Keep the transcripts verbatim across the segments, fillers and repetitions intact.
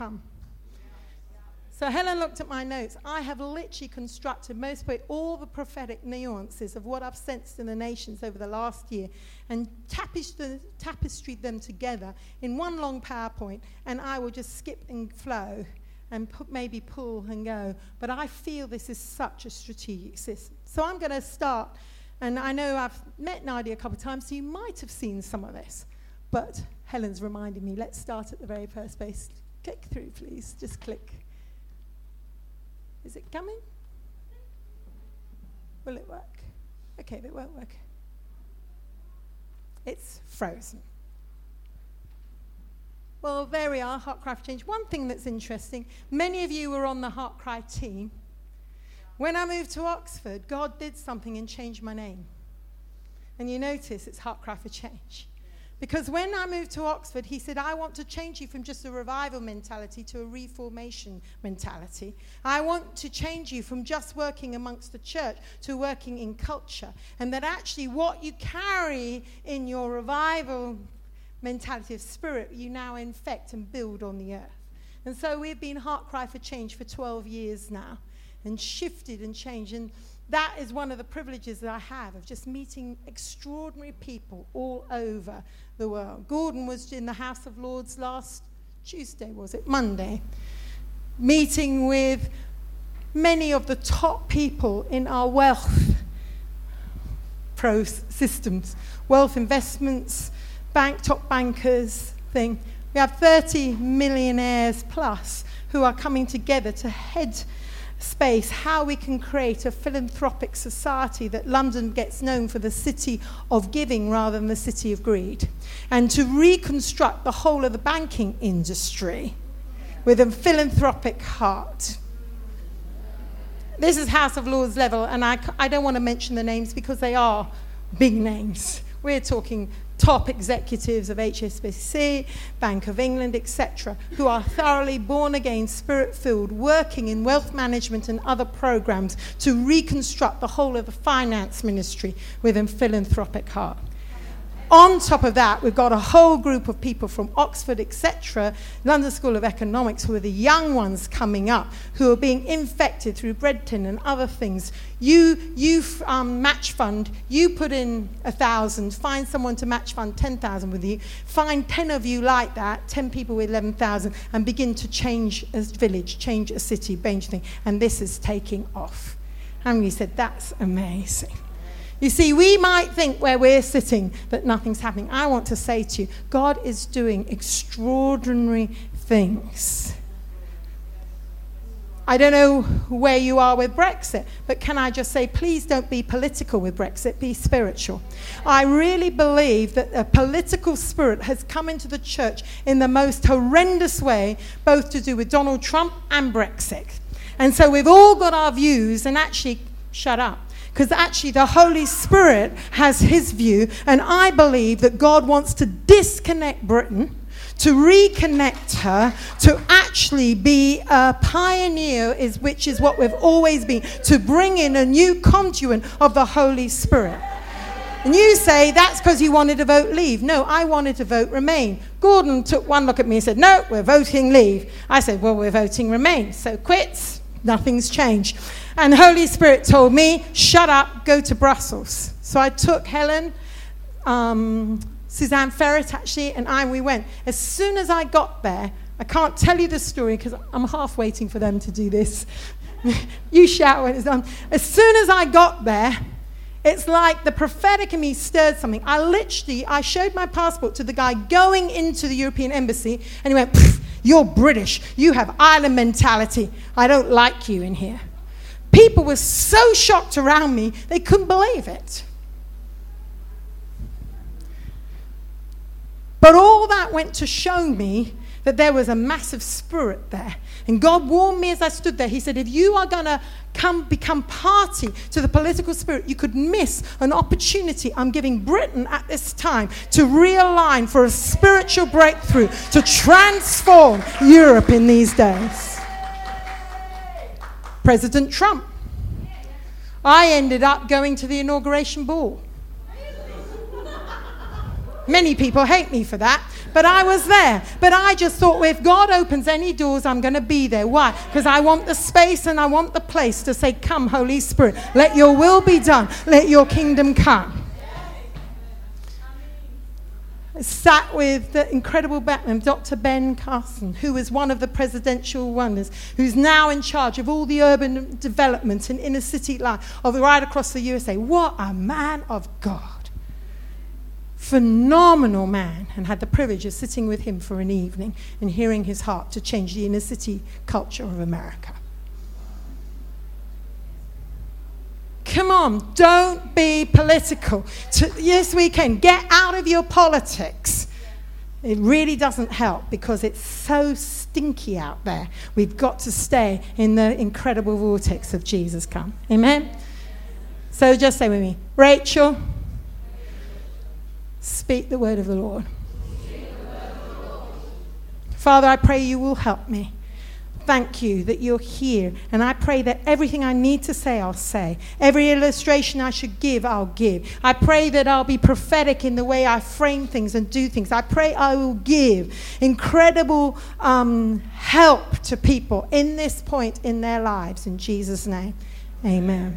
come. So Helen looked at my notes. I have literally constructed most of it, all the prophetic nuances of what I've sensed in the nations over the last year and tapestried, tapestried them together in one long PowerPoint, and I will just skip and flow and put, maybe pull and go. But I feel this is such a strategic system. So I'm going to start, and I know I've met Nadia a couple of times, so you might have seen some of this. But Helen's reminded me, let's start at the very first base. Click through, please. Just click. Is it coming? Will it work? Okay, it won't work. It's frozen. Well, there we are, Heart Cry for Change. One thing that's interesting, many of you were on the Heart Cry team. When I moved to Oxford, God did something and changed my name. And you notice it's Heart Cry for Change. Because when I moved to Oxford, he said, I want to change you from just a revival mentality to a reformation mentality. I want to change you from just working amongst the church to working in culture. And that actually what you carry in your revival mentality of spirit, you now infect and build on the earth. And so we've been Heart Cry for Change for twelve years now and shifted and changed. And that is one of the privileges that I have of just meeting extraordinary people all over the world. Gordon was in the House of Lords last Tuesday, was it? Monday. Meeting with many of the top people in our wealth pro systems, wealth investments, bank top bankers thing. We have thirty millionaires plus who are coming together to head space, how we can create a philanthropic society that London gets known for the city of giving rather than the city of greed, and to reconstruct the whole of the banking industry with a philanthropic heart. This is House of Lords level, and I, I don't want to mention the names because they are big names. We're talking top executives of H S B C, Bank of England, et cetera, who are thoroughly born-again, spirit-filled, working in wealth management and other programs to reconstruct the whole of the finance ministry with a philanthropic heart. On top of that, we've got a whole group of people from Oxford, et cetera, London School of Economics, who are the young ones coming up, who are being infected through bread tin and other things. You, you um, match fund, you put in a thousand, find someone to match fund ten thousand with you, find ten of you like that, ten people with eleven thousand, and begin to change a village, change a city, change thing. And this is taking off. And we said, that's amazing. You see, we might think where we're sitting that nothing's happening. I want to say to you, God is doing extraordinary things. I don't know where you are with Brexit, but can I just say, please don't be political with Brexit, be spiritual. I really believe that a political spirit has come into the church in the most horrendous way, both to do with Donald Trump and Brexit. And so we've all got our views, and actually, shut up. Because actually the Holy Spirit has his view, and I believe that God wants to disconnect Britain, to reconnect her, to actually be a pioneer, is which is what we've always been, to bring in a new conduit of the Holy Spirit. And you say, that's because you wanted to vote leave. No, I wanted to vote remain. Gordon took one look at me and said, no, we're voting leave. I said, well, we're voting remain. So quits, nothing's changed. And Holy Spirit told me, shut up, go to Brussels. So I took Helen, um, Suzanne Ferret actually, and I, we went. As soon as I got there, I can't tell you the story because I'm half waiting for them to do this. You shout when it's done. As soon as I got there, it's like the prophetic in me stirred something. I literally, I showed my passport to the guy going into the European embassy, and he went, you're British, you have island mentality. I don't like you in here. People were so shocked around me, they couldn't believe it. But all that went to show me that there was a massive spirit there. And God warned me as I stood there. He said, if you are going to come become party to the political spirit, you could miss an opportunity I'm giving Britain at this time to realign for a spiritual breakthrough, to transform Europe in these days. President Trump. I ended up going to the inauguration ball. Many people hate me for that, But I was there. But I just thought, well, if God opens any doors, I'm going to be there. Why? Because I want the space and I want the place to say, come, Holy Spirit, let your will be done. Let your kingdom come. I sat with the incredible Batman, Doctor Ben Carson, who was one of the presidential wonders, who's now in charge of all the urban development and inner city life of right across the U S A. What a man of God. Phenomenal man, and had the privilege of sitting with him for an evening and hearing his heart to change the inner city culture of America. Come on, don't be political. To, yes, we can. Get out of your politics. It really doesn't help because it's so stinky out there. We've got to stay in the incredible vortex of Jesus come. Amen? So just say with me, Rachel, speak the word of the Lord. Father, I pray you will help me. Thank you that you're here. And I pray that everything I need to say, I'll say. Every illustration I should give, I'll give. I pray that I'll be prophetic in the way I frame things and do things. I pray I will give incredible um, help to people in this point in their lives. In Jesus' name, amen.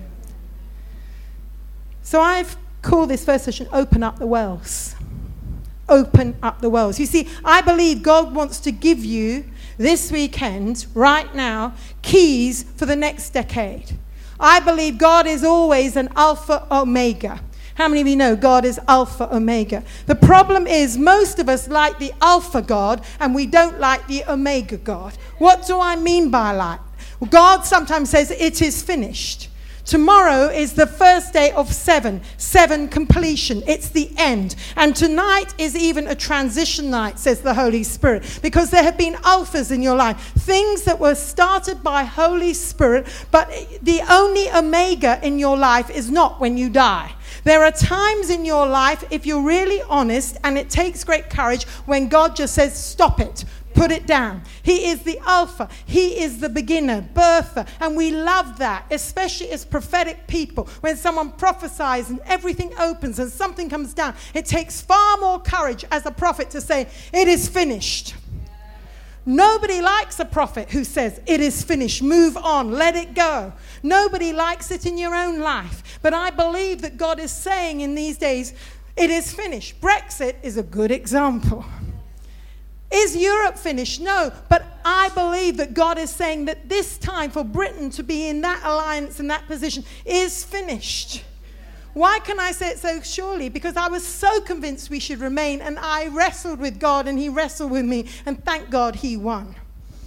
So I've called this first session, Open Up the Wells. Open up the wells. You see, I believe God wants to give you this weekend, right now, keys for the next decade. I believe God is always an Alpha Omega. How many of you know God is Alpha Omega? The problem is most of us like the Alpha God and we don't like the Omega God. What do I mean by that? Well, God sometimes says it is finished. Tomorrow is the first day of seven. Seven completion. It's the end. And tonight is even a transition night, says the Holy Spirit. Because there have been alphas in your life. Things that were started by Holy Spirit. But the only omega in your life is not when you die. There are times in your life, if you're really honest, and it takes great courage, when God just says, stop it. Put it down. He is the Alpha. He is the beginner, birther. And we love that, especially as prophetic people. When someone prophesies and everything opens and something comes down, it takes far more courage as a prophet to say, it is finished. Nobody likes a prophet who says, it is finished, move on, let it go. Nobody likes it in your own life. But I believe that God is saying in these days, it is finished. Brexit is a good example. Is Europe finished? No, but I believe that God is saying that this time for Britain to be in that alliance and that position is finished. Why can I say it so surely? Because I was so convinced we should remain, and I wrestled with God and he wrestled with me, and thank God he won.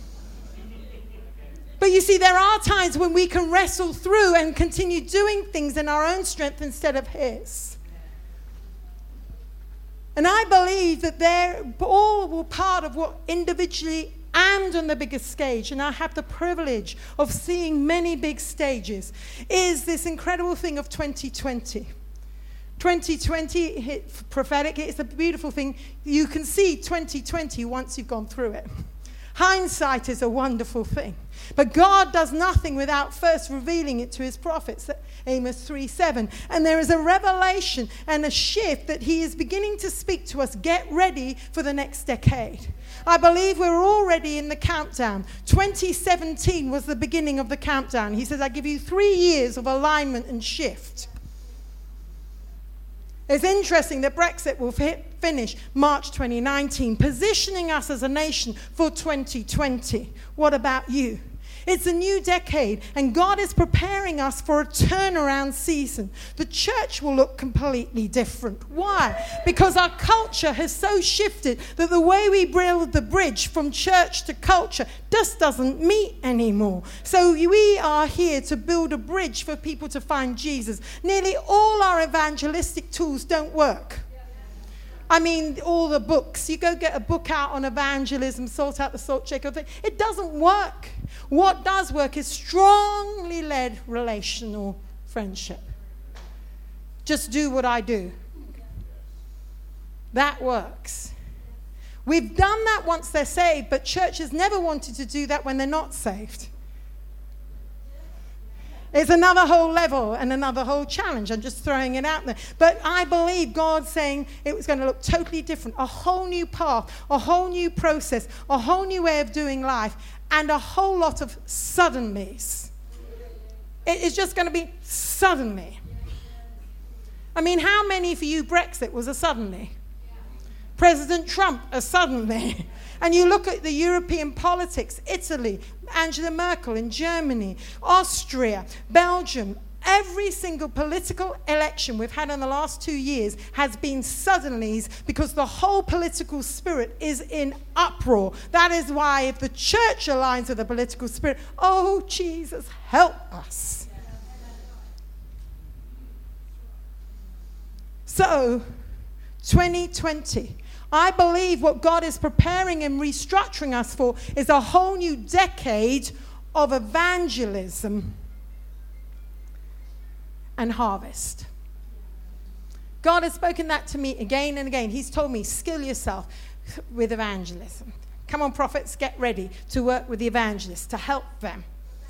But you see, there are times when we can wrestle through and continue doing things in our own strength instead of his. And I believe that they're all part of what individually and on the biggest stage, and I have the privilege of seeing many big stages, is this incredible thing of twenty twenty. twenty twenty, hit prophetic, it's a beautiful thing. You can see twenty twenty once you've gone through it. Hindsight is a wonderful thing. But God does nothing without first revealing it to his prophets, Amos three seven. And there is a revelation and a shift that he is beginning to speak to us. Get ready for the next decade. I believe we're already in the countdown. twenty seventeen was the beginning of the countdown. He says, I give you three years of alignment and shift. It's interesting that Brexit will hit, finish March twenty nineteen, positioning us as a nation for twenty twenty. What about you? It's a new decade, and God is preparing us for a turnaround season. The church will look completely different. Why? Because our culture has so shifted that the way we build the bridge from church to culture just doesn't meet anymore. So we are here to build a bridge for people to find Jesus. Nearly all our evangelistic tools don't work. I mean, all the books. You go get a book out on evangelism, sort out the salt shaker thing. It doesn't work. What does work is strongly led relational friendship. Just do what I do. That works. We've done that once they're saved, but churches never wanted to do that when they're not saved. It's another whole level and another whole challenge. I'm just throwing it out there. But I believe God's saying it was going to look totally different. A whole new path, a whole new process, a whole new way of doing life, and a whole lot of suddenlies. It is just going to be suddenly. I mean, how many for you Brexit was a suddenly? President Trump, a suddenly. And you look at the European politics, Italy, Angela Merkel in Germany, Austria, Belgium, every single political election we've had in the last two years has been suddenlies because the whole political spirit is in uproar. That is why if the church aligns with the political spirit, oh, Jesus, help us. So, twenty twenty. I believe what God is preparing and restructuring us for is a whole new decade of evangelism and harvest. God has spoken that to me again and again. He's told me, skill yourself with evangelism. Come on, prophets, get ready to work with the evangelists, to help them.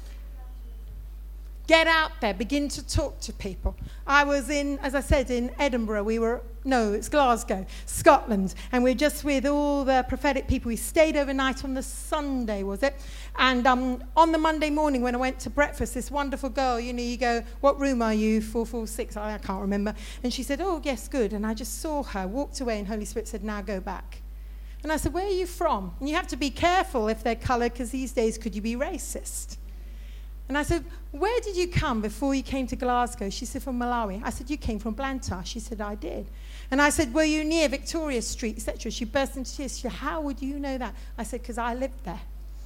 Get out there, begin to talk to people. I was in, as I said, in Edinburgh. We were, no, it's Glasgow, Scotland. And we we're just with all the prophetic people. We stayed overnight on the Sunday, was it? And um, on the Monday morning when I went to breakfast, this wonderful girl, you know, you go, what room are you? four four six, I can't remember. And she said, oh, yes, good. And I just saw her, walked away, and Holy Spirit said, now go back. And I said, where are you from? And you have to be careful if they're colored, because these days could you be racist? And I said, where did you come before you came to Glasgow? She said, from Malawi. I said, you came from Blantyre. She said, I did. And I said, were you near Victoria Street, et cetera? She burst into tears. She said, how would you know that? I said, because I lived there.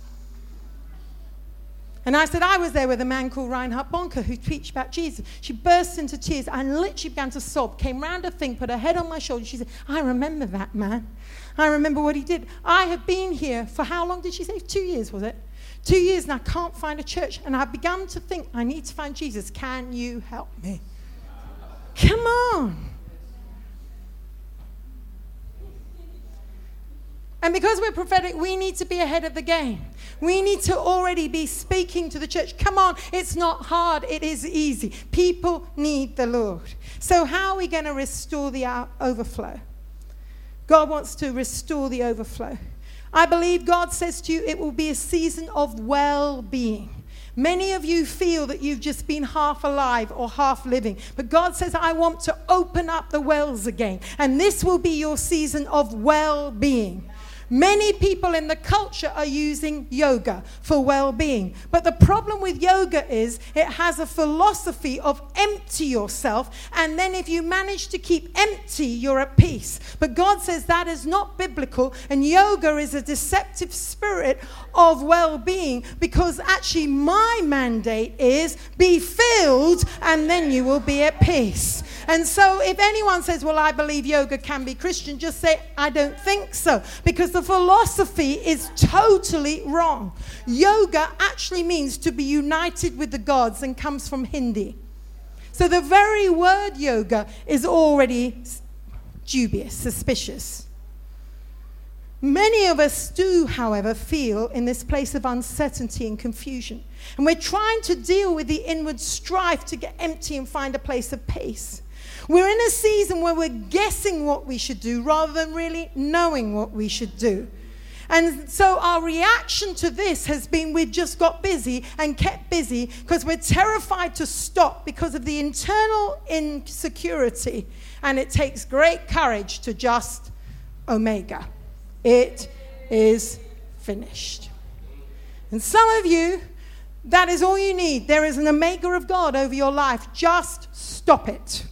And I said, I was there with a man called Reinhard Bonke who preached about Jesus. She burst into tears and literally began to sob, came round a thing, put her head on my shoulder. She said, I remember that man. I remember what he did. I have been here for how long did she say? Two years, was it? Two years and I can't find a church. And I've begun to think, I need to find Jesus. Can you help me? Come on. And because we're prophetic, we need to be ahead of the game. We need to already be speaking to the church. Come on, it's not hard, it is easy. People need the Lord. So how are we going to restore the overflow? God wants to restore the overflow. I believe God says to you, it will be a season of well-being. Many of you feel that you've just been half alive or half living. But God says, I want to open up the wells again. And this will be your season of well-being. Many people in the culture are using yoga for well-being. But the problem with yoga is it has a philosophy of empty yourself. And then if you manage to keep empty, you're at peace. But God says that is not biblical. And yoga is a deceptive spirit of well-being. Because actually my mandate is be filled and then you will be at peace. And so if anyone says, well, I believe yoga can be Christian, just say, I don't think so. Because the philosophy is totally wrong. Yoga actually means to be united with the gods and comes from Hindi. So the very word yoga is already dubious, suspicious. Many of us do, however, feel in this place of uncertainty and confusion. And we're trying to deal with the inward strife to get empty and find a place of peace. We're in a season where we're guessing what we should do rather than really knowing what we should do. And so our reaction to this has been we've just got busy and kept busy because we're terrified to stop because of the internal insecurity. And it takes great courage to just omega. It is finished. And some of you, that is all you need. There is an omega of God over your life. Just stop it.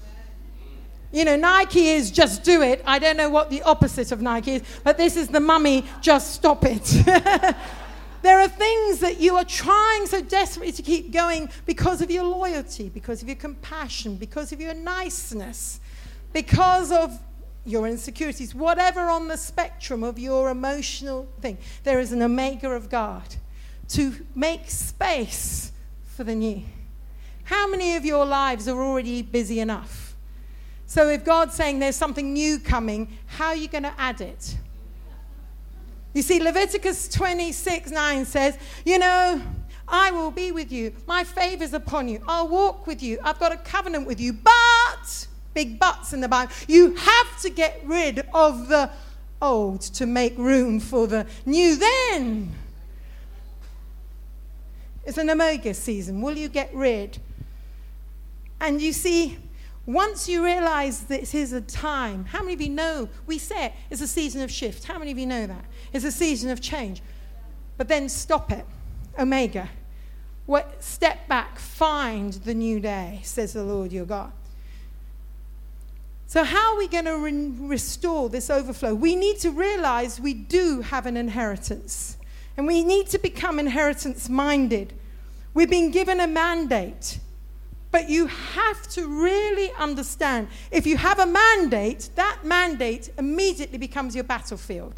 You know, Nike is just do it. I don't know what the opposite of Nike is, but this is the mummy, just stop it. There are things that you are trying so desperately to keep going because of your loyalty, because of your compassion, because of your niceness, because of your insecurities, whatever on the spectrum of your emotional thing. There is an omega of God to make space for the new. How many of your lives are already busy enough? So if God's saying there's something new coming, how are you going to add it? You see, Leviticus twenty-six nine says, you know, I will be with you. My favor's upon you. I'll walk with you. I've got a covenant with you. But, big buts in the Bible, you have to get rid of the old to make room for the new. Then it's an omega season. Will you get rid? And you see, once you realize this is a time, how many of you know, we say it, it's a season of shift. How many of you know that? It's a season of change. But then stop it. Omega. What, step back, find the new day, says the Lord your God. So how are we going to re- restore this overflow? We need to realize we do have an inheritance. And we need to become inheritance-minded. We've been given a mandate. But you have to really understand, if you have a mandate, that mandate immediately becomes your battlefield.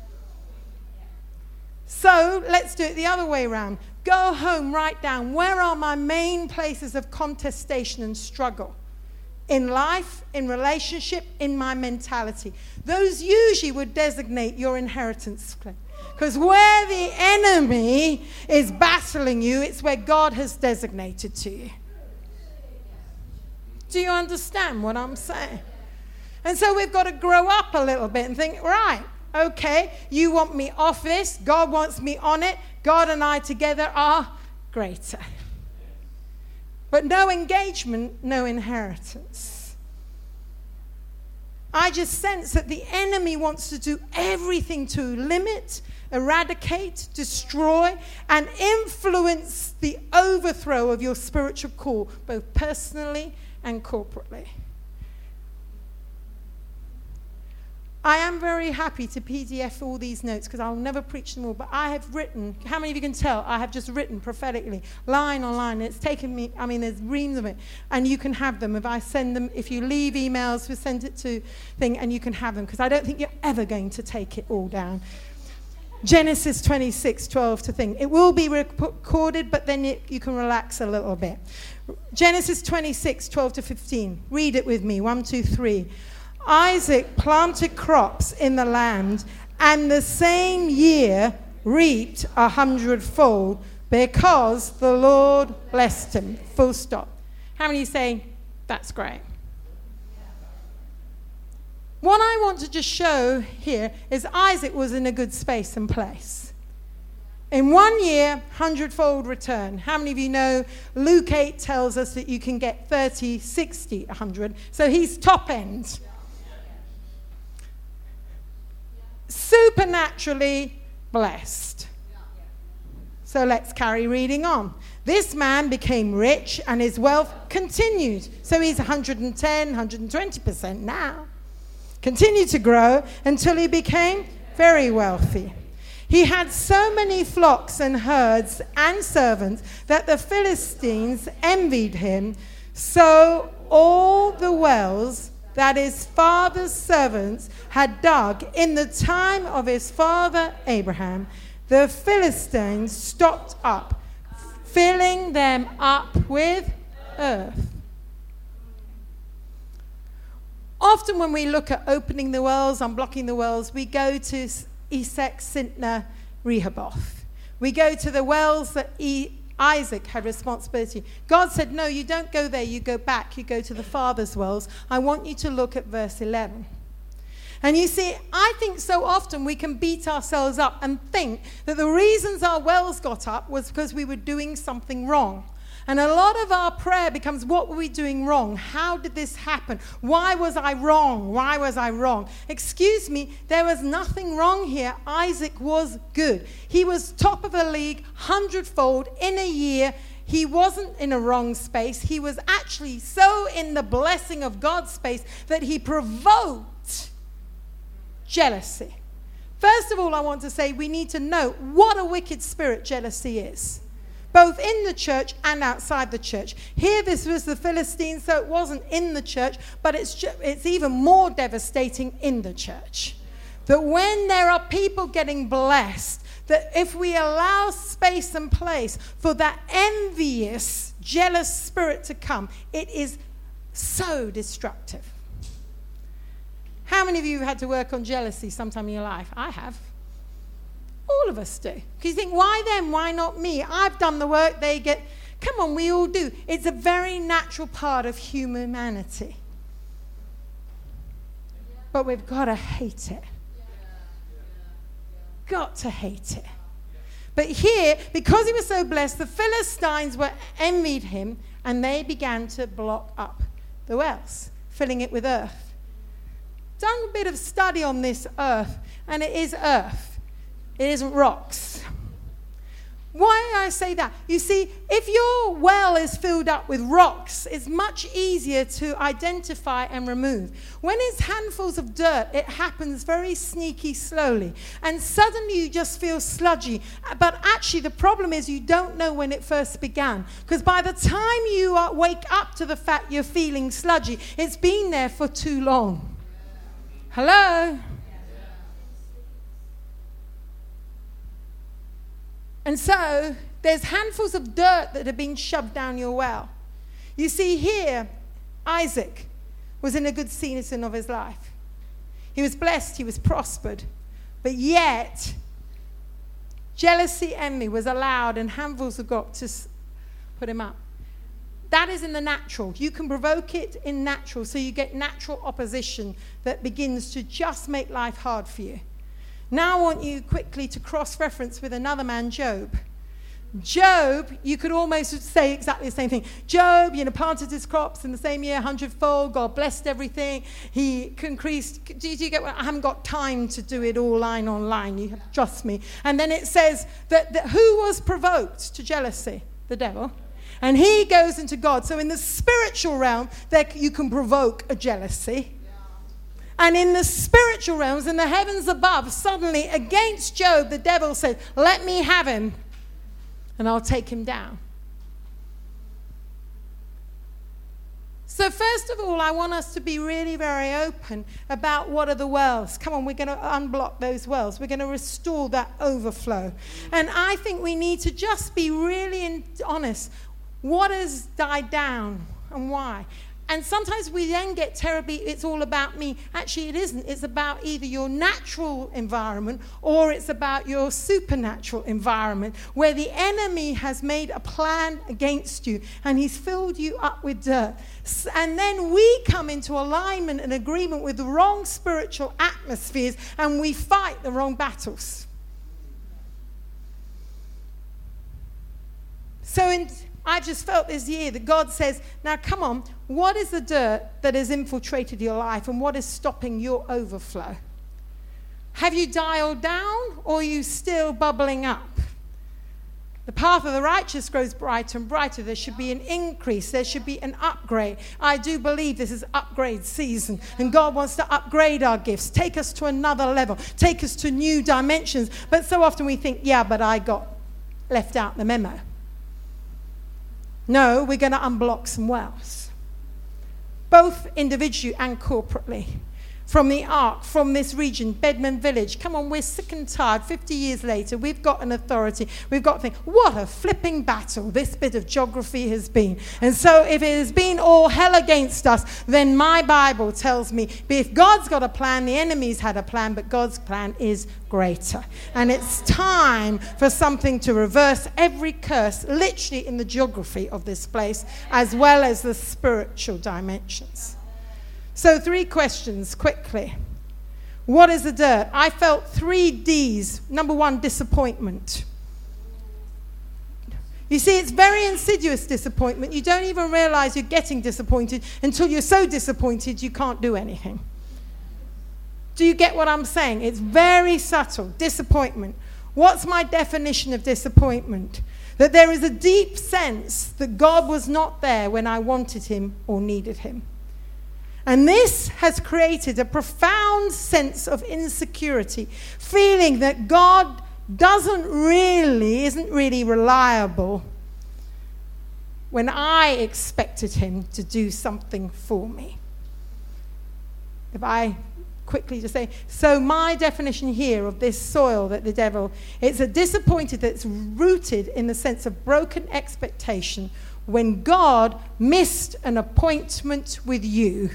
So let's do it the other way around. Go home, write down, where are my main places of contestation and struggle? In life, in relationship, in my mentality. Those usually would designate your inheritance. Because where the enemy is battling you, it's where God has designated to you. Do you understand what I'm saying? And so we've got to grow up a little bit and think, right, okay, you want me off this, God wants me on it, God and I together are greater. But no engagement, no inheritance. I just sense that the enemy wants to do everything to limit, eradicate, destroy, and influence the overthrow of your spiritual call, both personally and corporately. I am very happy to P D F all these notes because I'll never preach them all, but I have written, how many of you can tell, I have just written prophetically, line on line. It's taken me, I mean, there's reams of it, and you can have them. If I send them, if you leave emails, we send it to thing, and you can have them, because I don't think you're ever going to take it all down. Genesis twenty-six twelve to think. It will be recorded, but then it, you can relax a little bit. Genesis twenty-six twelve to fifteen. Read it with me. One, two, three. Isaac planted crops in the land, and the same year reaped a hundredfold, because the Lord blessed him. Full stop. How many say, that's great? What I want to just show here is Isaac was in a good space and place. In one year, hundredfold return. How many of you know Luke eight tells us that you can get thirty, sixty, one hundred? So he's top end. Supernaturally blessed. So let's carry reading on. This man became rich and his wealth continued. So he's one hundred ten, one hundred twenty percent now. Continued to grow until he became very wealthy. He had so many flocks and herds and servants that the Philistines envied him. So all the wells that his father's servants had dug in the time of his father Abraham, the Philistines stopped up, filling them up with earth. Often when we look at opening the wells, unblocking the wells, we go to Esek, Sintna, Rehoboth. We go to the wells that e- Isaac had responsibility. God said, no, you don't go there, you go back, you go to the father's wells. I want you to look at verse eleven. And you see, I think so often we can beat ourselves up and think that the reasons our wells got up was because we were doing something wrong. And a lot of our prayer becomes, what were we doing wrong? How did this happen? Why was I wrong? Why was I wrong? Excuse me, there was nothing wrong here. Isaac was good. He was top of the league, hundredfold in a year. He wasn't in a wrong space. He was actually so in the blessing of God's space that he provoked jealousy. First of all, I want to say we need to know what a wicked spirit jealousy is, both in the church and outside the church. Here, this was the Philistines, so it wasn't in the church, but it's ju- it's even more devastating in the church. That when there are people getting blessed, that if we allow space and place for that envious, jealous spirit to come, it is so destructive. How many of you have had to work on jealousy sometime in your life? I have. All of us do. Because you think, why them? Why not me? I've done the work, they get... Come on, we all do. It's a very natural part of humanity. But we've got to hate it. Got to hate it. But here, because he was so blessed, the Philistines were envied him, and they began to block up the wells, filling it with earth. Done a bit of study on this earth, and it is earth. It isn't rocks. Why do I say that? You see, if your well is filled up with rocks, it's much easier to identify and remove. When it's handfuls of dirt, it happens very sneaky, slowly. And suddenly you just feel sludgy. But actually the problem is you don't know when it first began. Because by the time you uh, wake up to the fact you're feeling sludgy, it's been there for too long. Hello? And so there's handfuls of dirt that have been shoved down your well. You see here, Isaac was in a good season of his life. He was blessed, he was prospered. But yet, jealousy, envy was allowed, and handfuls of God to put him up. That is in the natural. You can provoke it in natural, so you get natural opposition that begins to just make life hard for you. Now I want you quickly to cross-reference with another man, Job. Job, you could almost say exactly the same thing. Job, you know, planted his crops in the same year, hundredfold. God blessed everything. He increased. Do you get what? I haven't got time to do it all line on line. You have to trust me. And then it says that, that who was provoked to jealousy? The devil. And he goes into God. So in the spiritual realm, there you can provoke a jealousy. And in the spiritual realms, in the heavens above, suddenly against Job, the devil said, let me have him, and I'll take him down. So first of all, I want us to be really very open about what are the wells. Come on, we're going to unblock those wells. We're going to restore that overflow. And I think we need to just be really honest. What has died down and why? And sometimes we then get terribly, it's all about me. Actually, it isn't. It's about either your natural environment or it's about your supernatural environment where the enemy has made a plan against you and he's filled you up with dirt. And then we come into alignment and agreement with the wrong spiritual atmospheres and we fight the wrong battles. So in... I just felt this year that God says, now come on, what is the dirt that has infiltrated your life and what is stopping your overflow? Have you dialed down or are you still bubbling up? The path of the righteous grows brighter and brighter. There should be an increase. There should be an upgrade. I do believe this is upgrade season and God wants to upgrade our gifts, take us to another level, take us to new dimensions. But so often we think, yeah, but I got left out in the memo. No, we're going to unblock some wells, both individually and corporately. From the Ark, from this region, Bedman Village. Come on, we're sick and tired. fifty years later, we've got an authority. We've got to think, what a flipping battle this bit of geography has been. And so if it has been all hell against us, then my Bible tells me, if God's got a plan, the enemy's had a plan, but God's plan is greater. And it's time for something to reverse every curse, literally in the geography of this place, as well as the spiritual dimensions. So three questions, quickly. What is the dirt? I felt three D's. Number one, disappointment. You see, it's very insidious disappointment. You don't even realize you're getting disappointed until you're so disappointed you can't do anything. Do you get what I'm saying? It's very subtle. Disappointment. What's my definition of disappointment? That there is a deep sense that God was not there when I wanted him or needed him. And this has created a profound sense of insecurity, feeling that God doesn't really, isn't really reliable when I expected him to do something for me. If I quickly just say, so my definition here of this soil that the devil, it's a disappointed that's rooted in the sense of broken expectation when God missed an appointment with you.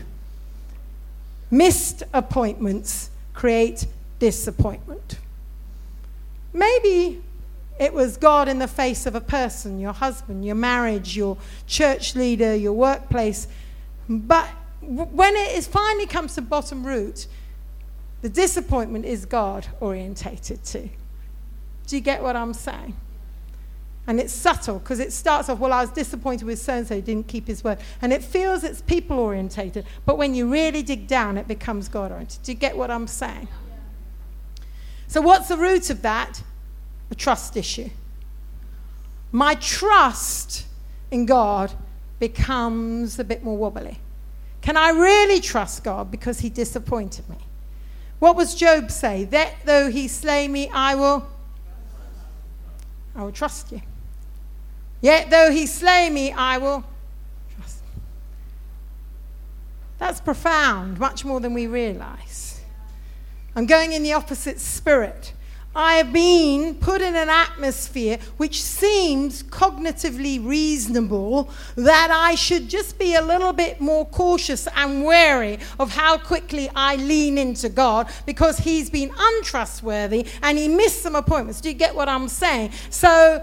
Missed appointments create disappointment. Maybe it was God in the face of a person, your husband, your marriage, your church leader, your workplace. But when it is finally comes to bottom root, the disappointment is God orientated too. Do you get what I'm saying? And it's subtle because it starts off, well, I was disappointed with so-and-so, he didn't keep his word. And it feels it's people orientated. But when you really dig down, it becomes God oriented. Do you get what I'm saying? So what's the root of that? A trust issue. My trust in God becomes a bit more wobbly. Can I really trust God because he disappointed me? What was Job say? That though he slay me, I will, I will trust you. Yet though he slay me, I will trust. That's profound, much more than we realize. I'm going in the opposite spirit. I have been put in an atmosphere which seems cognitively reasonable that I should just be a little bit more cautious and wary of how quickly I lean into God because he's been untrustworthy and he missed some appointments. Do you get what I'm saying? So,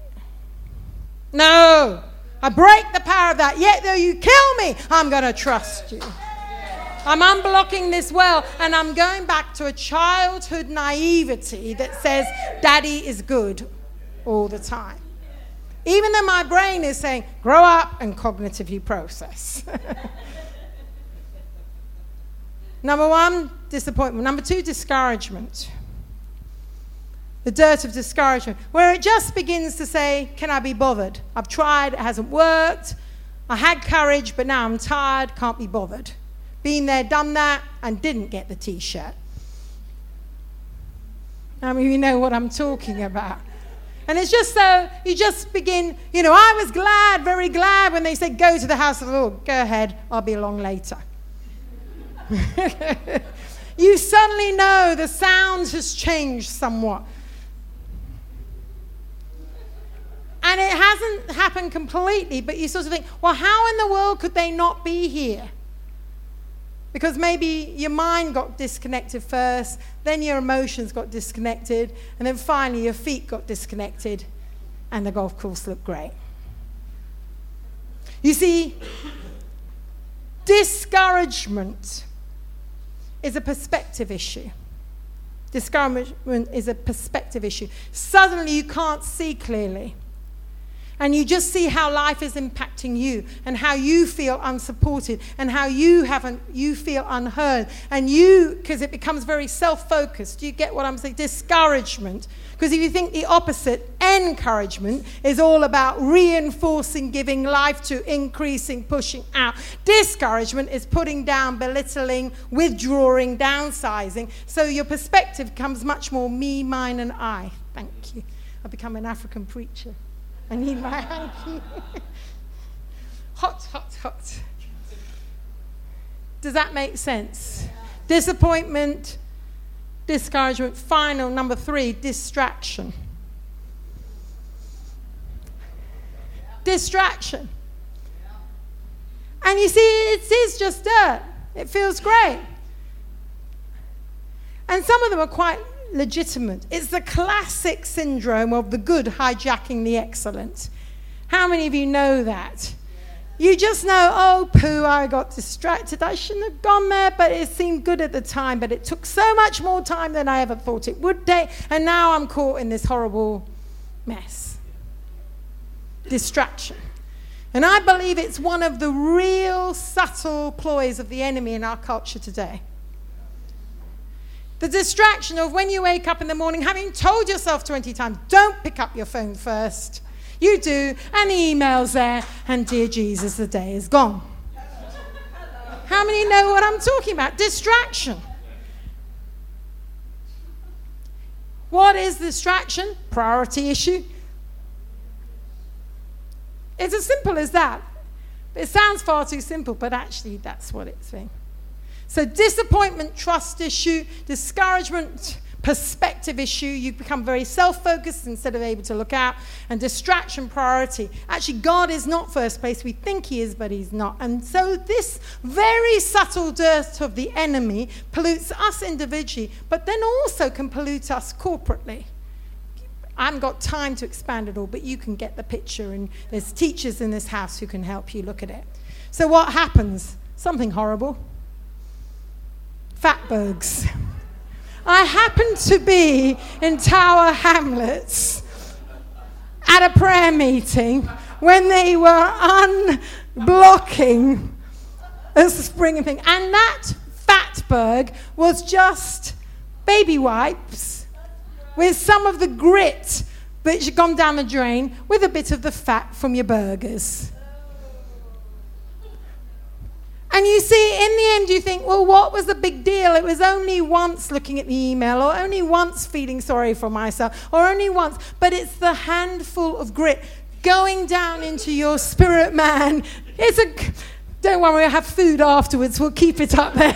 no, I break the power of that. Yet though you kill me, I'm going to trust you. I'm unblocking this well, and I'm going back to a childhood naivety that says, Daddy is good all the time. Even though my brain is saying, grow up and cognitively process. Number one, disappointment. Number two, discouragement. The dirt of discouragement, where it just begins to say, can I be bothered? I've tried, it hasn't worked. I had courage, but now I'm tired, can't be bothered. Been there, done that, and didn't get the t-shirt. I mean, you know what I'm talking about. And it's just so, you just begin, you know, I was glad, very glad when they said, go to the house of the Lord. Go ahead, I'll be along later. You suddenly know the sound has changed somewhat. And it hasn't happened completely, but you sort of think, well, how in the world could they not be here? Because maybe your mind got disconnected first, then your emotions got disconnected, and then finally your feet got disconnected, and the golf course looked great. You see, discouragement is a perspective issue. Discouragement is a perspective issue. Suddenly you can't see clearly. And you just see how life is impacting you and how you feel unsupported and how you haven't, you feel unheard. And you, because it becomes very self-focused. Do you get what I'm saying? Discouragement. Because if you think the opposite, encouragement, is all about reinforcing, giving life to, increasing, pushing out. Discouragement is putting down, belittling, withdrawing, downsizing. So your perspective becomes much more me, mine, and I. Thank you. I've become an African preacher. I need my hanky. Hot, hot, hot. Does that make sense? Yeah. Disappointment, discouragement. Final, number three, distraction. Yeah. Distraction. Yeah. And you see, it is just dirt. It feels great. And some of them are quite legitimate. It's the classic syndrome of the good hijacking the excellent. How many of you know that? You just know, oh, poo, I got distracted. I shouldn't have gone there, but it seemed good at the time. But it took so much more time than I ever thought it would take. And now I'm caught in this horrible mess. Distraction. And I believe it's one of the real subtle ploys of the enemy in our culture today. The distraction of when you wake up in the morning, having told yourself twenty times, don't pick up your phone first. You do, and the email's there, and dear Jesus, the day is gone. How many know what I'm talking about? Distraction. What is distraction? Priority issue. It's as simple as that. It sounds far too simple, but actually that's what it's saying. So disappointment, trust issue, discouragement, perspective issue. You become very self-focused instead of able to look out. And distraction, priority. Actually, God is not first place. We think he is, but he's not. And so this very subtle dirt of the enemy pollutes us individually, but then also can pollute us corporately. I haven't got time to expand it all, but you can get the picture, and there's teachers in this house who can help you look at it. So what happens? Something horrible. Fatbergs. I happened to be in Tower Hamlets at a prayer meeting when they were unblocking a spring thing. And that fatberg was just baby wipes with some of the grit which had gone down the drain with a bit of the fat from your burgers. And you see, in the end, you think, well, what was the big deal? It was only once looking at the email, or only once feeling sorry for myself, or only once. But it's the handful of grit going down into your spirit, man. It's a... Don't worry, we'll have food afterwards. We'll keep it up there.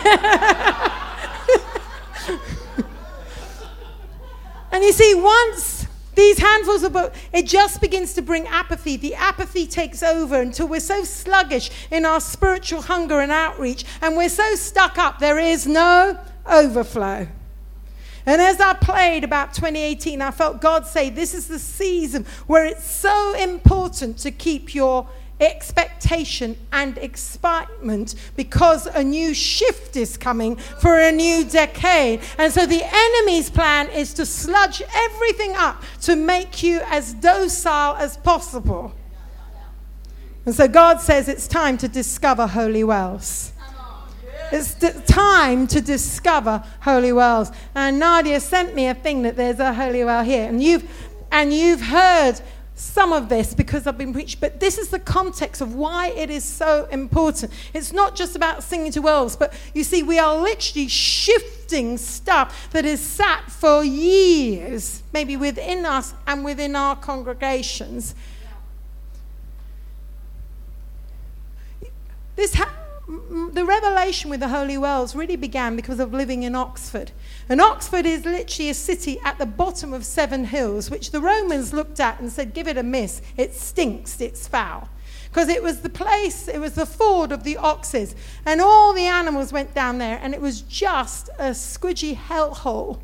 And you see, once these handfuls of books, it just begins to bring apathy. The apathy takes over until we're so sluggish in our spiritual hunger and outreach, and we're so stuck up, there is no overflow. And as I played about twenty eighteen, I felt God say, this is the season where it's so important to keep your expectation and excitement, because a new shift is coming for a new decade. And so the enemy's plan is to sludge everything up to make you as docile as possible. And so God says it's time to discover holy wells. It's d- time to discover holy wells. And Nadia sent me a thing that there's a holy well here, and you've and you've heard some of this because I've been preached, but this is the context of why it is so important. It's not just about singing to wells, but you see, we are literally shifting stuff that is sat for years, maybe within us and within our congregations. This ha- the revelation with the holy wells really began because of living in Oxford. And Oxford is literally a city at the bottom of seven hills, which the Romans looked at and said, give it a miss. It stinks, it's foul. Because it was the place, it was the ford of the oxes. And all the animals went down there, and it was just a squidgy hellhole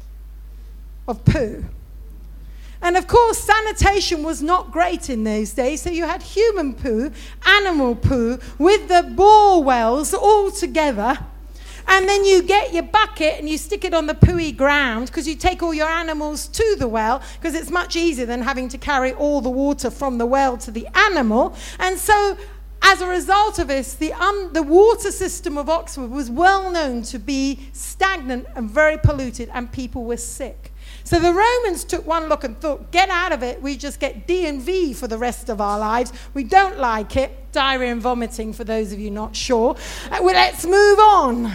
of poo. And of course, sanitation was not great in those days, so you had human poo, animal poo, with the bore wells all together. And then you get your bucket and you stick it on the pooey ground, because you take all your animals to the well, because it's much easier than having to carry all the water from the well to the animal. And so as a result of this, the, um, the water system of Oxford was well known to be stagnant and very polluted, and people were sick. So the Romans took one look and thought, get out of it. We just get D and V for the rest of our lives. We don't like it. Diarrhea and vomiting, for those of you not sure. Uh, well, let's move on.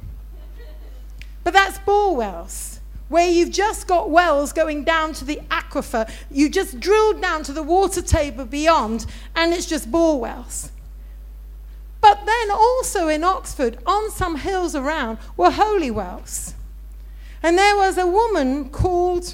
But that's bore wells, where you've just got wells going down to the aquifer. You just drilled down to the water table beyond, and it's just bore wells. But then also in Oxford, on some hills around, were holy wells. And there was a woman called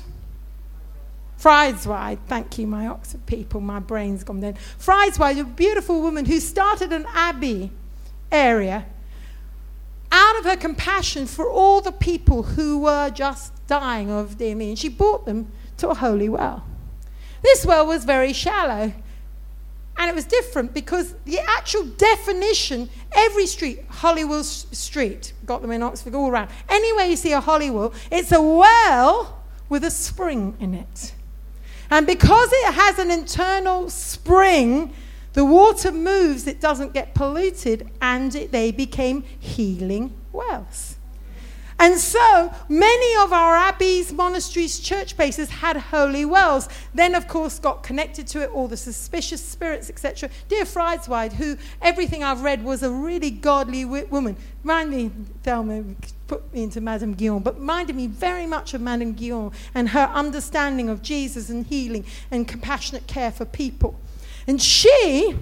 Frieswide. Thank you, my Oxford people. My brain's gone then. Frieswide, a beautiful woman who started an abbey area out of her compassion for all the people who were just dying of dear me. And she brought them to a holy well. This well was very shallow. And it was different because the actual definition, every street, Holywell Street, got them in Oxford all around. Anywhere you see a Holywell, it's a well with a spring in it. And because it has an internal spring, the water moves, it doesn't get polluted, and it, they became healing wells. And so many of our abbeys, monasteries, church places had holy wells. Then, of course, got connected to it, all the suspicious spirits, et cetera. Dear Frieswide, who everything I've read was a really godly woman. Remind me, Thelma, put me into Madame Guyon, but reminded me very much of Madame Guyon and her understanding of Jesus and healing and compassionate care for people. And she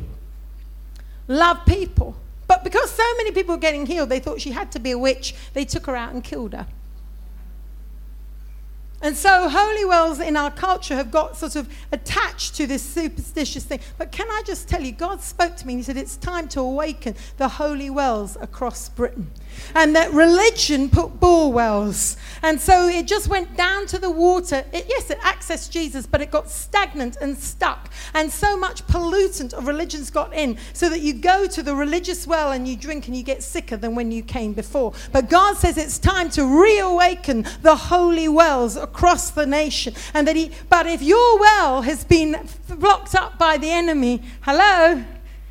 loved people. But because so many people were getting healed, they thought she had to be a witch. They took her out and killed her. And so holy wells in our culture have got sort of attached to this superstitious thing. But can I just tell you, God spoke to me and he said, it's time to awaken the holy wells across Britain. And that religion put bore wells. And so it just went down to the water. It, yes, it accessed Jesus, but it got stagnant and stuck. And so much pollutant of religion's got in, so that you go to the religious well and you drink and you get sicker than when you came before. But God says it's time to reawaken the holy wells across the nation. And that he, but if your well has been blocked up by the enemy, hello,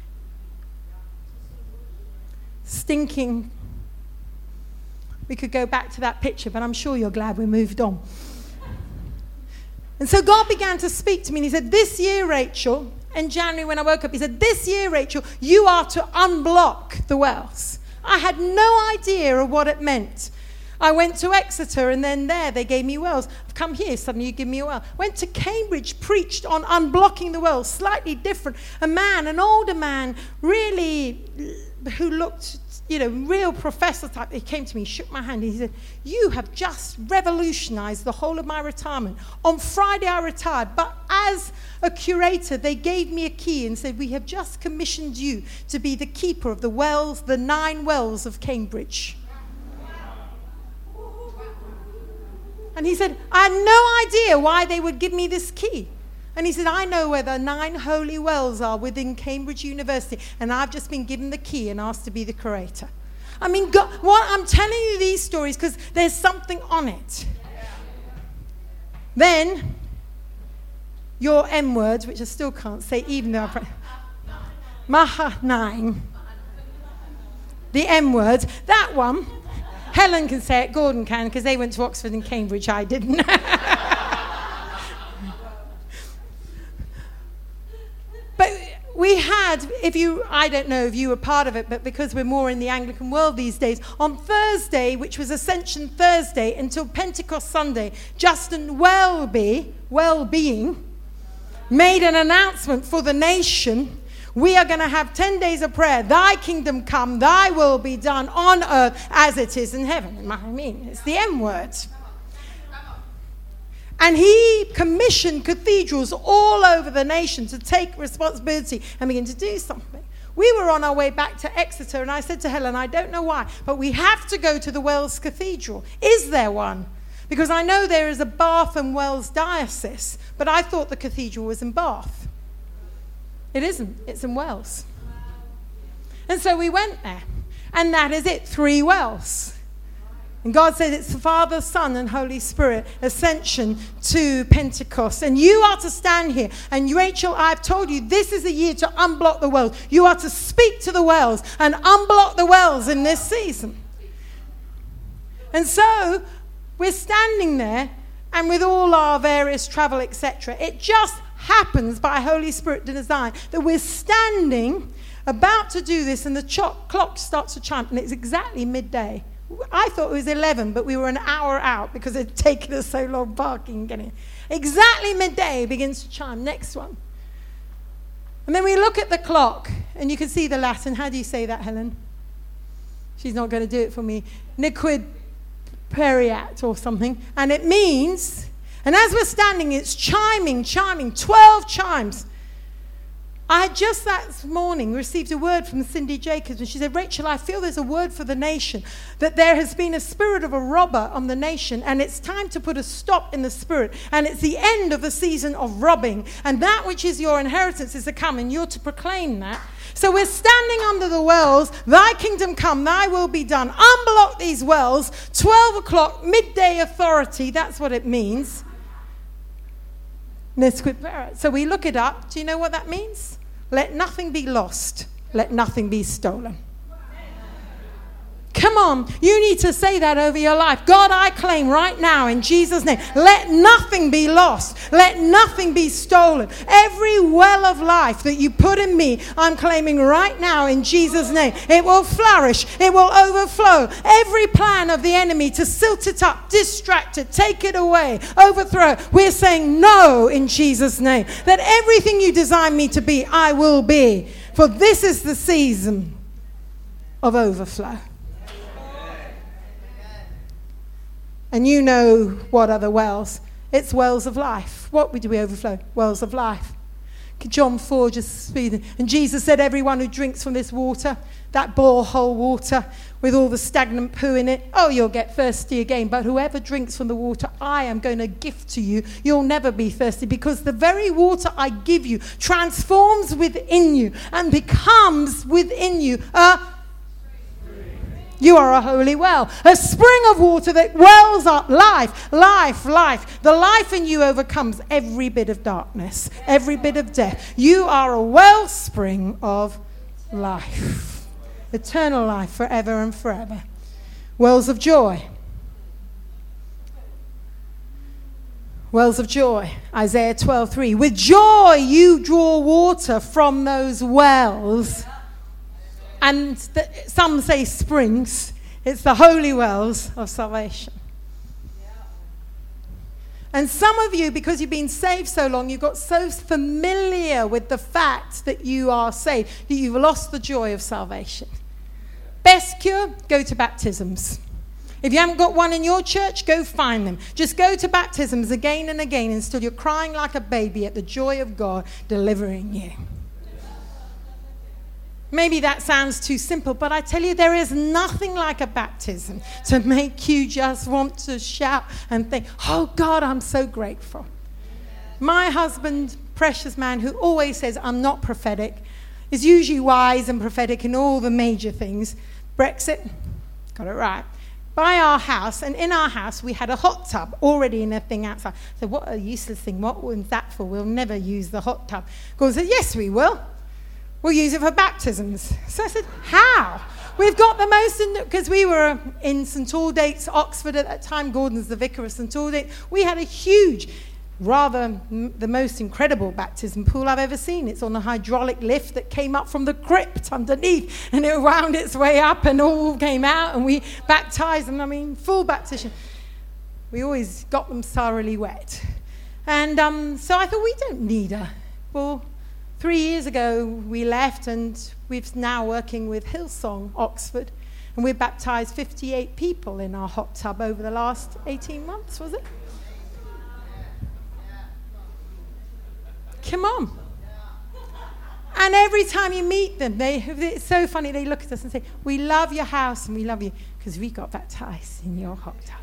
stinking. We could go back to that picture, but I'm sure you're glad we moved on. And so God began to speak to me, and he said, this year, Rachel, in January when I woke up, he said, this year, Rachel, you are to unblock the wells. I had no idea of what it meant. I went to Exeter, and then there they gave me wells. I've come here, suddenly you give me a well. Went to Cambridge, preached on unblocking the wells, slightly different. A man, an older man, really, who looked, you know, real professor type. He came to me, shook my hand, and he said, you have just revolutionized the whole of my retirement. On Friday I retired, but as a curator, they gave me a key and said, we have just commissioned you to be the keeper of the wells, the nine wells of Cambridge. And he said, I had no idea why they would give me this key. And he said, I know where the nine holy wells are within Cambridge University, and I've just been given the key and asked to be the curator. I mean, God, what I'm telling you these stories because there's something on it. Then, your M words, which I still can't say, even though I've... Maha nine. The M words. That one, Helen can say it, Gordon can, because they went to Oxford and Cambridge, I didn't. But we had, if you, I don't know if you were part of it, but because we're more in the Anglican world these days, on Thursday, which was Ascension Thursday, until Pentecost Sunday, Justin Welby, Well-being, made an announcement for the nation. We are going to have ten days of prayer. Thy kingdom come, thy will be done on earth as it is in heaven. I mean, it's the M word. And he commissioned cathedrals all over the nation to take responsibility and begin to do something. We were on our way back to Exeter, and I said to Helen, I don't know why, but we have to go to the Wells Cathedral. Is there one? Because I know there is a Bath and Wells diocese, but I thought the cathedral was in Bath. It isn't. It's in Wells. And so we went there, and that is it, three wells. And God said it's the Father, Son, and Holy Spirit, ascension to Pentecost. And you are to stand here. And Rachel, I've told you, this is a year to unblock the wells. You are to speak to the wells and unblock the wells in this season. And so we're standing there, and with all our various travel, et cetera, it just happens by Holy Spirit design that we're standing about to do this, and the ch- clock starts to chime, and it's exactly midday. I thought it was eleven, but we were an hour out because it had taken us so long parking and getting. Exactly midday begins to chime. Next one. And then we look at the clock, and you can see the Latin. How do you say that, Helen? She's not going to do it for me. Nequid periat or something. And it means, and as we're standing, it's chiming, chiming, twelve chimes. I had just that morning received a word from Cindy Jacobs, and she said, Rachel, I feel there's a word for the nation, that there has been a spirit of a robber on the nation, and it's time to put a stop in the spirit, and it's the end of the season of robbing, and that which is your inheritance is to come, and you're to proclaim that. So we're standing under the wells, thy kingdom come, thy will be done. Unblock these wells, twelve o'clock, midday authority, that's what it means. So we look it up. Do you know what that means? Let nothing be lost. Let nothing be stolen. Come on, you need to say that over your life. God, I claim right now in Jesus' name, let nothing be lost. Let nothing be stolen. Every well of life that you put in me, I'm claiming right now in Jesus' name. It will flourish. It will overflow. Every plan of the enemy to silt it up, distract it, take it away, overthrow it, we're saying no in Jesus' name. That everything you design me to be, I will be. For this is the season of overflow. And you know what are the wells? It's wells of life. What do we overflow? Wells of life. John four, just speeding. And Jesus said, everyone who drinks from this water, that borehole water with all the stagnant poo in it, oh, you'll get thirsty again. But whoever drinks from the water I am going to give to you, you'll never be thirsty, because the very water I give you transforms within you and becomes within you a You are a holy well, a spring of water that wells up life, life, life. The life in you overcomes every bit of darkness, every bit of death. You are a wellspring of life, eternal life forever and forever. Wells of joy. Wells of joy, Isaiah twelve three. With joy you draw water from those wells. And the, some say springs. It's the holy wells of salvation. And some of you, because you've been saved so long, you've got so familiar with the fact that you are saved that you've lost the joy of salvation. Best cure, go to baptisms. If you haven't got one in your church, go find them. Just go to baptisms again and again until you're crying like a baby at the joy of God delivering you. Maybe that sounds too simple, but I tell you, there is nothing like a baptism to make you just want to shout and think, oh God, I'm so grateful. My husband, precious man, who always says I'm not prophetic, is usually wise and prophetic in all the major things. Brexit, got it right. By our house, and in our house we had a hot tub already in a thing outside. So what a useless thing, what was that for? We'll never use the hot tub. God said, yes we will. We'll use it for baptisms. So I said, how? We've got the most, because we were in St Aldate's, Oxford at that time. Gordon's the vicar of St Aldate. We had a huge, rather m- the most incredible baptism pool I've ever seen. It's on a hydraulic lift that came up from the crypt underneath, and it wound its way up and all came out, and we baptized them. I mean, full baptism. We always got them thoroughly wet. And um, so I thought, we don't need a well. Three years ago, we left, and we're now working with Hillsong, Oxford, and we've baptized fifty-eight people in our hot tub over the last eighteen months, was it? Come on. And every time you meet them, they, it's so funny, they look at us and say, we love your house and we love you because we got baptized in your hot tub.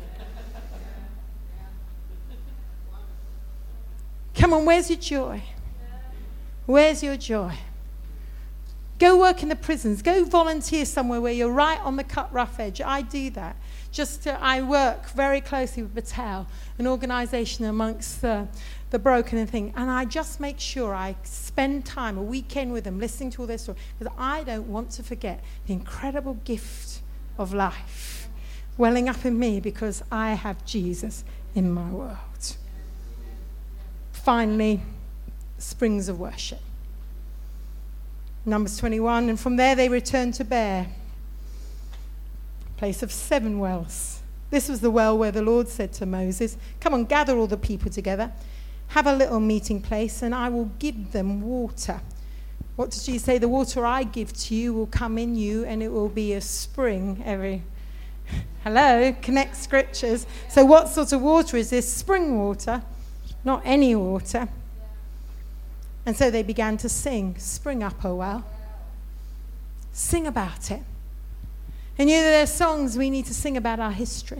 Come on, where's your joy? Where's your joy? Go work in the prisons. Go volunteer somewhere where you're right on the cut rough edge. I do that. Just to, I work very closely with Battelle, an organisation amongst the, the broken and thing. And I just make sure I spend time, a weekend with them, listening to all their stories. Because I don't want to forget the incredible gift of life welling up in me because I have Jesus in my world. Finally, springs of worship. Numbers twenty-one, and from there they returned to Beer, place of seven wells. This was the well where the Lord said to Moses, come on, gather all the people together, have a little meeting place, and I will give them water. What did Jesus say? The water I give to you will come in you, and it will be a spring every... Hello, connect scriptures. So what sort of water is this? Spring water, not any water. And so they began to sing, spring up, O well. Sing about it. And you know, there's songs we need to sing about our history.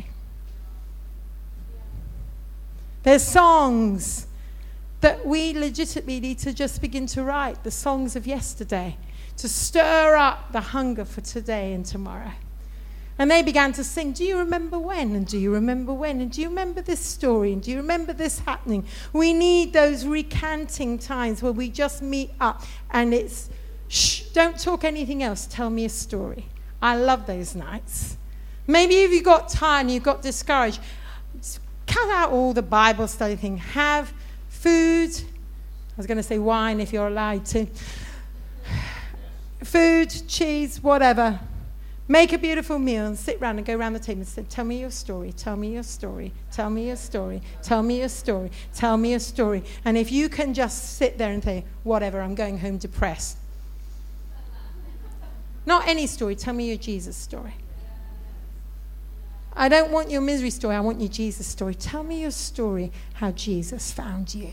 There's songs that we legitimately need to just begin to write, the songs of yesterday, to stir up the hunger for today and tomorrow. And they began to sing, do you remember when? And do you remember when? And do you remember this story? And do you remember this happening? We need those recanting times where we just meet up and it's, shh, don't talk anything else. Tell me a story. I love those nights. Maybe if you got tired and you got discouraged, cut out all the Bible study thing. Have food. I was going to say wine if you're allowed to. Food, cheese, whatever. Make a beautiful meal and sit around and go around the table and say, tell me your story, tell me your story, tell me your story, tell me your story, tell me your story. And if you can just sit there and say, whatever, I'm going home depressed. Not any story, tell me your Jesus story. I don't want your misery story. I want your Jesus story. Tell me your story, how Jesus found you.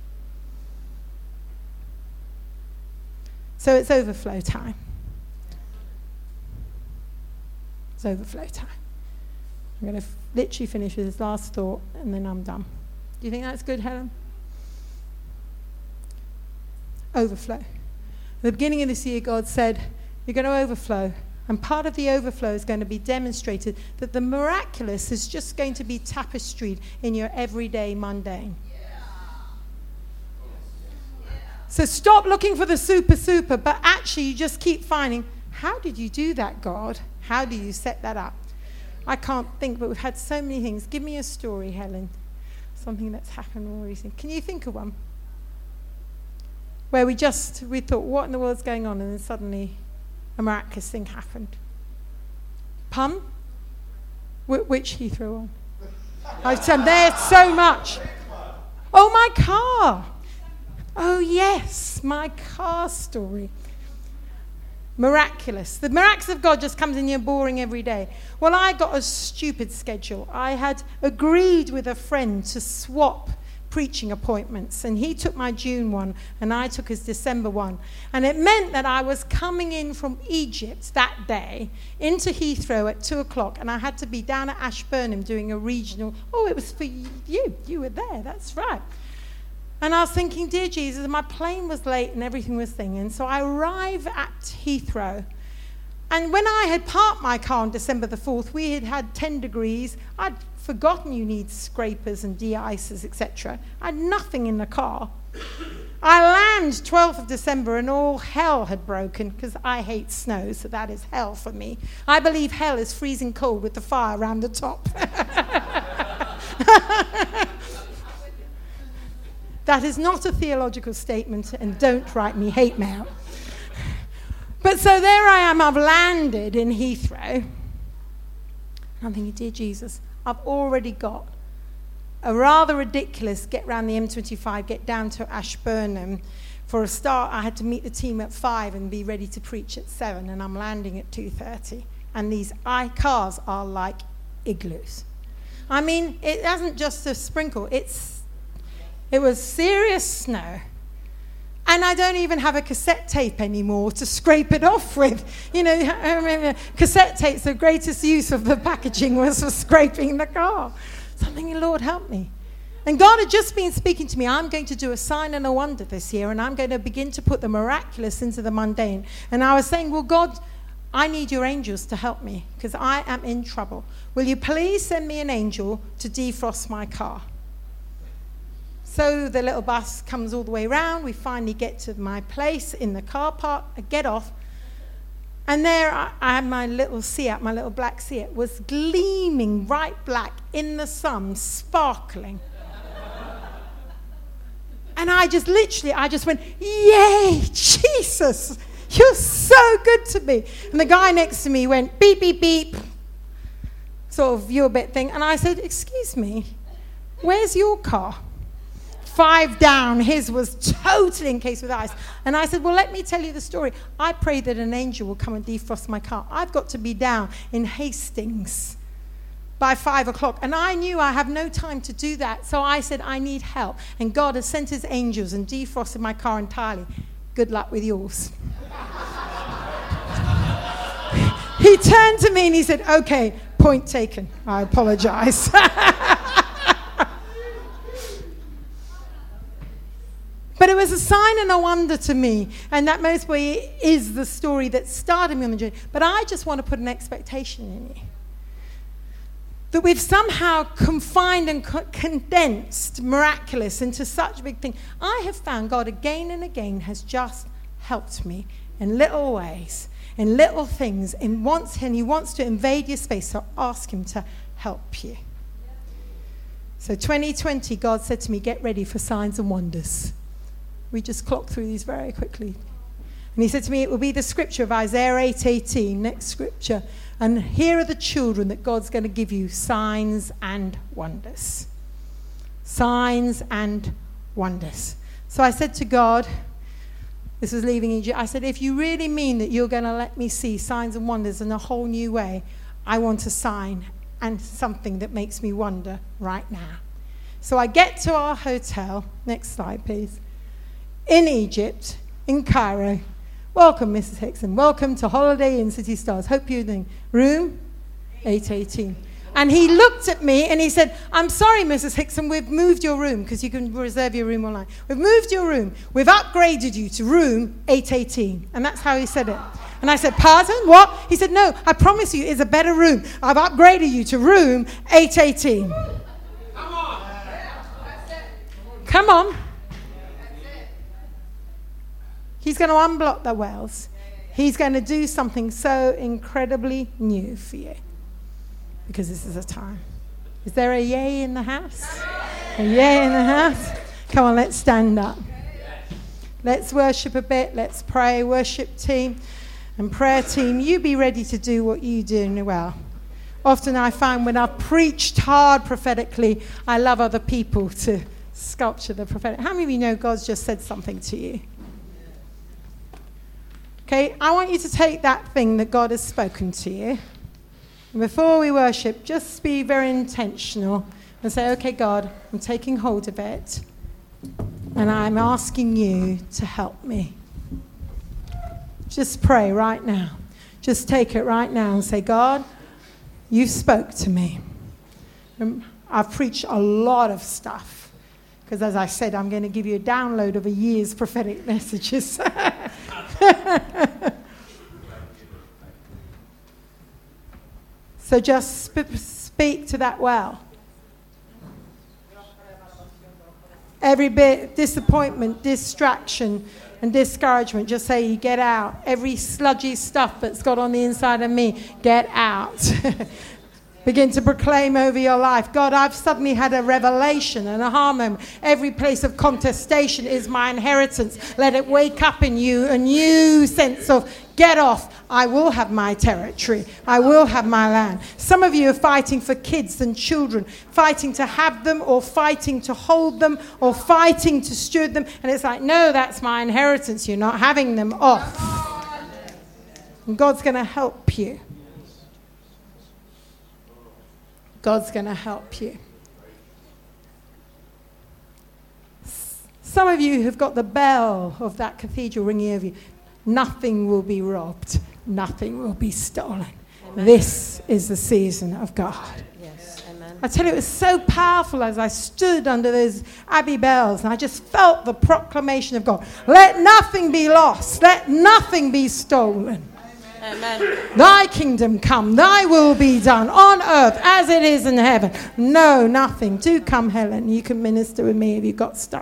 So it's overflow time. It's overflow time. I'm going to f- literally finish with this last thought, and then I'm done. Do you think that's good, Helen? Overflow. At the beginning of this year, God said, you're going to overflow. And part of the overflow is going to be demonstrated that the miraculous is just going to be tapestried in your everyday mundane. So stop looking for the super, super, but actually you just keep finding, how did you do that, God? How do you set that up? I can't think, but we've had so many things. Give me a story, Helen. Something that's happened more recently. Can you think of one? Where we just, we thought, what in the world's going on? And then suddenly a miraculous thing happened. Pun? Wh- which Heathrow one? I've said there so much. Oh, my car. Oh, yes, my car story. Miraculous. The miraculous of God just comes in here boring every day. Well, I got a stupid schedule. I had agreed with a friend to swap preaching appointments, and he took my June one and I took his December one, and it meant that I was coming in from Egypt that day into Heathrow at two o'clock, and I had to be down at Ashburnham doing a regional. Oh, it was for you you were there, that's right. And I was thinking, dear Jesus, my plane was late and everything was thinging, so I arrive at Heathrow. And when I had parked my car on December the fourth, we had had ten degrees. I'd forgotten you need scrapers and de-icers, et cetera. I had nothing in the car. I land twelfth of December and all hell had broken, because I hate snow, so that is hell for me. I believe hell is freezing cold with the fire around the top. That is not a theological statement, and don't write me hate mail. But so there I am, I've landed in Heathrow. And I'm thinking, dear Jesus, I've already got a rather ridiculous get round the M twenty-five, get down to Ashburnham. For a start, I had to meet the team at five and be ready to preach at seven, and I'm landing at two thirty. And these I cars are like igloos. I mean, it isn't just a sprinkle, it's It was serious snow. And I don't even have a cassette tape anymore to scrape it off with. You know, I remember cassette tapes, the greatest use of the packaging was for scraping the car. So I'm thinking, Lord, help me. And God had just been speaking to me, I'm going to do a sign and a wonder this year, and I'm going to begin to put the miraculous into the mundane. And I was saying, well, God, I need your angels to help me, because I am in trouble. Will you please send me an angel to defrost my car? So the little bus comes all the way around. We finally get to my place in the car park. I get off. And there I, I had my little Seat, my little black Seat, was gleaming bright black in the sun, sparkling. And I just literally, I just went, yay, Jesus, you're so good to me. And the guy next to me went, beep, beep, beep, sort of your bit thing. And I said, excuse me, where's your car? Five down, his was totally encased with ice. And I said, well, let me tell you the story. I prayed that an angel will come and defrost my car. I've got to be down in Hastings by five o'clock. And I knew I have no time to do that. So I said, I need help. And God has sent his angels and defrosted my car entirely. Good luck with yours. He turned to me and he said, okay, point taken. I apologize. But it was a sign and a wonder to me. And that most probably is the story that started me on the journey. But I just want to put an expectation in you. That we've somehow confined and co- condensed miraculous into such a big thing. I have found God again and again has just helped me in little ways, in little things, and wants, and he wants to invade your space. So ask him to help you. So twenty twenty, God said to me, get ready for signs and wonders. We just clocked through these very quickly. And he said to me, it will be the scripture of Isaiah eight eighteen, next scripture. And here are the children that God's going to give you, signs and wonders. Signs and wonders. So I said to God, this was leaving Egypt, I said, if you really mean that you're going to let me see signs and wonders in a whole new way, I want a sign and something that makes me wonder right now. So I get to our hotel, next slide please, in Egypt, in Cairo. Welcome, Missus Hickson. Welcome to Holiday Inn City Stars. Hope you're doing room eight eighteen. And he looked at me and he said, I'm sorry, Missus Hickson, we've moved your room, because you can reserve your room online. We've moved your room. We've upgraded you to room eight eighteen. And that's how he said it. And I said, pardon, what? He said, no, I promise you it's a better room. I've upgraded you to room eight eighteen. Come on. Come on. He's going to unblock the wells. He's going to do something so incredibly new for you. Because this is a time. Is there a yay in the house? A yay in the house? Come on, let's stand up. Let's worship a bit. Let's pray. Worship team and prayer team, you be ready to do what you do well. Often I find when I've preached hard prophetically, I love other people to sculpture the prophetic. How many of you know God's just said something to you? Okay, I want you to take that thing that God has spoken to you. And before we worship, just be very intentional and say, okay, God, I'm taking hold of it. And I'm asking you to help me. Just pray right now. Just take it right now and say, God, you spoke to me. And I've preached a lot of stuff. Because as I said, I'm going to give you a download of a year's prophetic messages. So just sp- speak to that well. Every bit, disappointment, distraction, and discouragement, just say, get out. Every sludgy stuff that's got on the inside of me, get out. Begin to proclaim over your life. God, I've suddenly had a revelation and a aha moment. Every place of contestation is my inheritance. Let it wake up in you a new sense of get off. I will have my territory. I will have my land. Some of you are fighting for kids and children, fighting to have them or fighting to hold them or fighting to steward them. And it's like, no, that's my inheritance. You're not having them off. And God's going to help you. God's going to help you. Some of you have got the bell of that cathedral ringing over you. Nothing will be robbed. Nothing will be stolen. Amen. This is the season of God. Yes, amen. I tell you, it was so powerful as I stood under those Abbey bells, and I just felt the proclamation of God. Let nothing be lost. Let nothing be stolen. Amen. Thy kingdom come, thy will be done on earth as it is in heaven. No, nothing. Do come, Helen. You can minister with me if you've got stuff.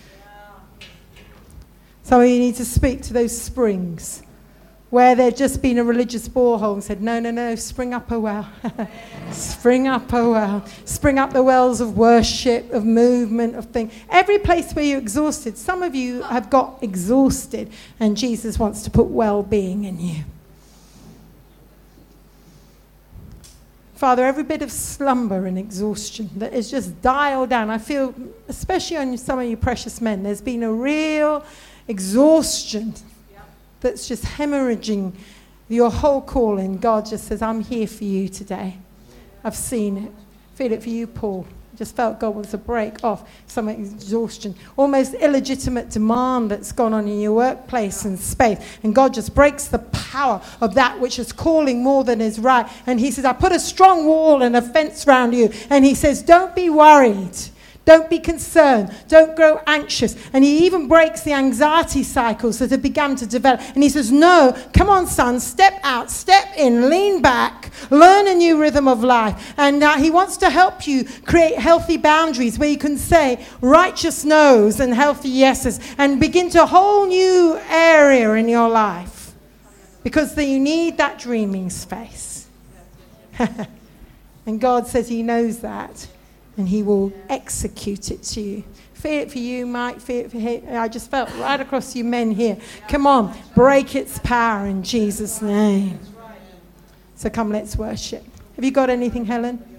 Some of you need to speak to those springs where there'd just been a religious borehole and said, no, no, no, spring up a well. Spring up a well. Spring up the wells of worship, of movement, of things. Every place where you're exhausted. Some of you have got exhausted and Jesus wants to put well-being in you. Father, every bit of slumber and exhaustion that is just dialed down. I feel, especially on some of you precious men, there's been a real exhaustion that's just hemorrhaging your whole calling. God just says, I'm here for you today. I've seen it. Feel it for you, Paul. Just felt God wants to break off some exhaustion, almost illegitimate demand that's gone on in your workplace and space. And God just breaks the power of that which is calling more than is right. And he says, I put a strong wall and a fence around you. And he says, don't be worried. Don't be concerned. Don't grow anxious. And he even breaks the anxiety cycles that have begun to develop. And he says, no, come on, son, step out, step in, lean back, learn a new rhythm of life. And uh, he wants to help you create healthy boundaries where you can say righteous no's and healthy yeses and begin to a whole new area in your life. Because the, you need that dreaming space. And God says he knows that. And he will execute it to you. Fear it for you, Mike. Fear it for him. I just felt right across you men here. Come on, break its power in Jesus' name. So come, let's worship. Have you got anything, Helen?